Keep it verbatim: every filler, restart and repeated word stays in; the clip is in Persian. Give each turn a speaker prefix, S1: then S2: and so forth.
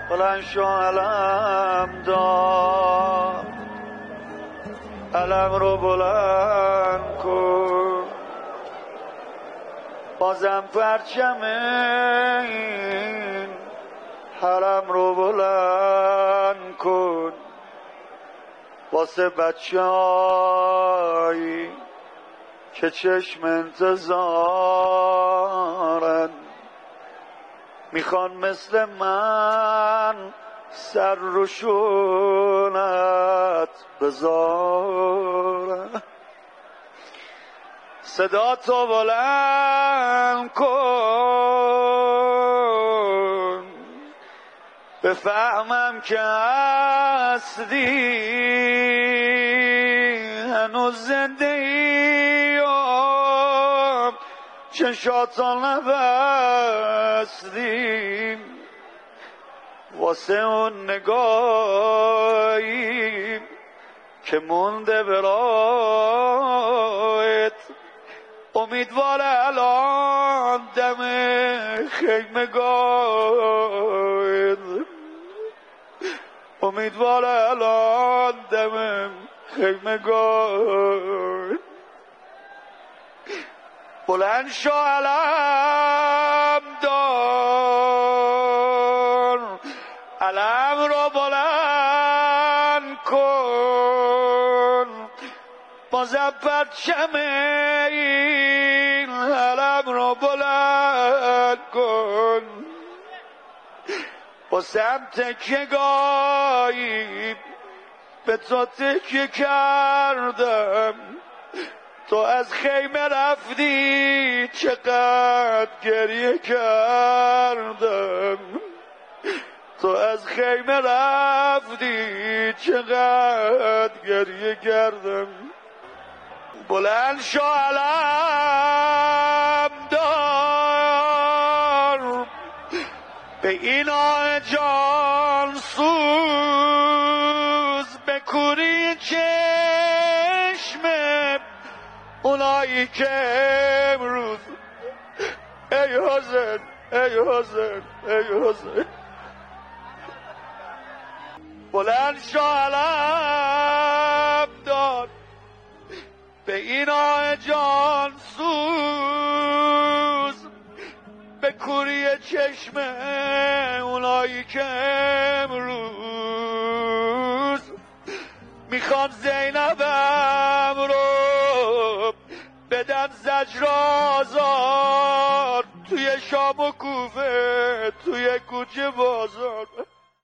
S1: بلند شو علم دار، علم رو بلند کن، بازم پرچم این حرم رو بلند کن، واسه بچه‌هایی که چشم انتظارن، میخوان مثل من سر رو شونت بذارن. صدا تو بلند کن بفهمم که هستی، هنوز زنده ای و چشاتا نبستی، واسه اون نگاهی که مونده برایت، امیدوار الان دم خیمگاهت، امیدوار الان دم خیمگاهت. بلند شو علم دار، علم رو بلند کن، بازم پرچم این علم رو بلند کن، با سمت که گاهی به تو تکیه کردم، تو از خیمه رفتی چقدر گریه کردم، تو از خیمه رفتی چقدر گریه کردم. بلند شو علم دار، به این آه جان سوز، به کوری چشم اونایی که امروز ای حسین ای حسین ای حسین. بلند شو علم دار، به این آه جان سوز، به کوری چشم اونایی که امروز میخوان زینبم رو بدن زجر آزار، توی شام و کوفه توی کوچه بازار.